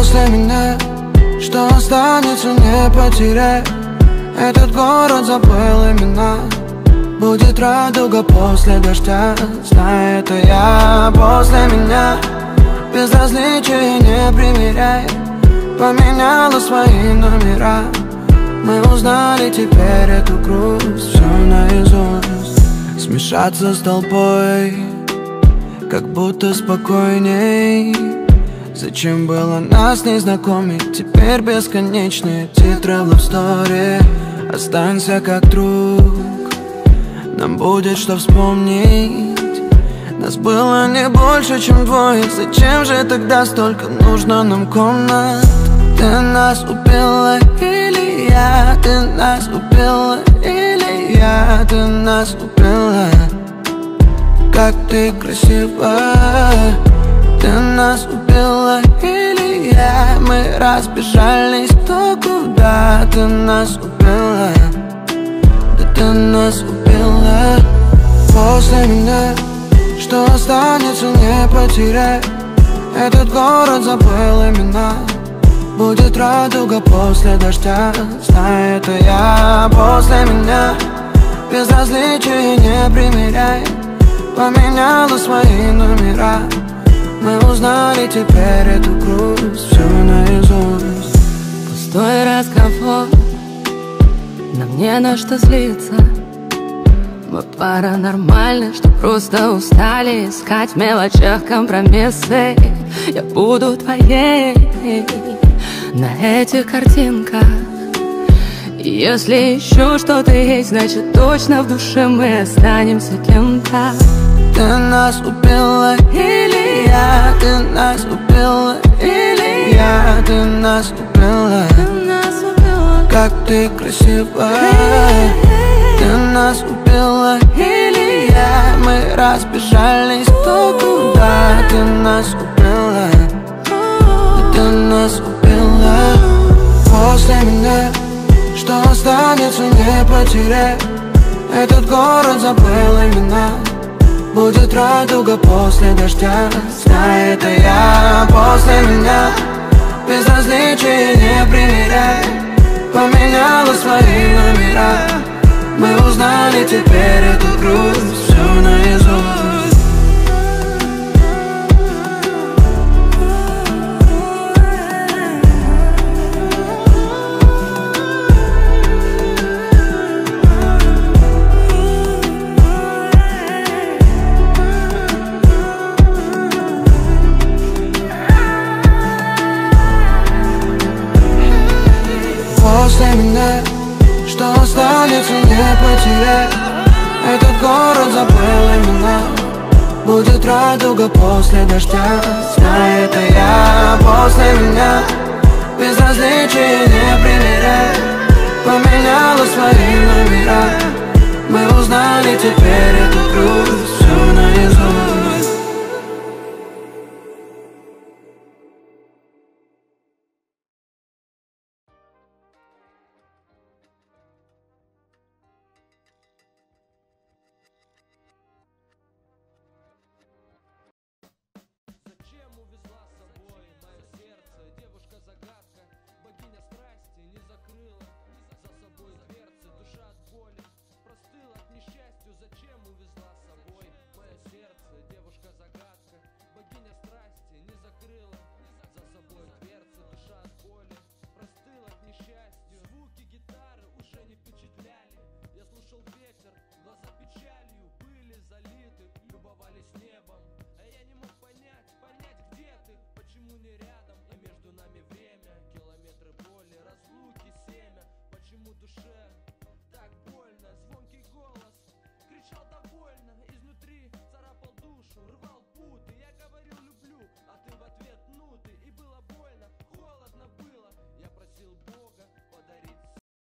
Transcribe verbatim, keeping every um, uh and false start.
После меня что останется, не потеряй. Этот город забыл имена. Будет радуга после дождя, знай, это я. После меня безразличие не примеряй. Поменяла свои номера. Мы узнали теперь эту грусть, все наизусть. Смешаться с толпой, как будто спокойней. Зачем было нас не знакомить? Теперь бесконечные титры в love story. Останься как друг, нам будет что вспомнить. Нас было не больше, чем двое. Зачем же тогда столько нужно нам комнат? Ты нас убила или я? Ты нас убила или я? Ты нас убила. Как ты красива. Ты нас убила или я? Мы разбежались кто куда. Ты нас убила. Да ты нас убила. После меня что останется, не потеряй. Этот город забыл имена. Будет радуга после дождя, знай, это я. После меня безразличие не примеряй. Поменяла свои номера. Мы узнали теперь эту грусть, все наизусть. Пустой разговор, нам не на что злиться. Мы пара нормальных, что просто устали искать в мелочах компромиссы. Я буду твоей на этих картинках. И если еще что-то есть, значит точно в душе мы останемся кем-то. Ты нас убила или я? Ты нас убила или я? Ты нас убила. Как ты красива. Ты нас убила или я? Мы разбежались кто куда. Ты нас убила. Да ты нас убила. После меня что останется, не потеряй. Этот город забыл имена. Будет радуга после дождя, знай, это я. После меня безразличие не примеряй. Поменяла свои номера. Мы узнали теперь эту грусть, все наизусть. После меня что останется, не потеряй. Этот город забыл имена. Будет радуга после дождя, знай, это я. После меня безразличие не примеряй. Поменяла свои номера. Мы узнали теперь эту грусть.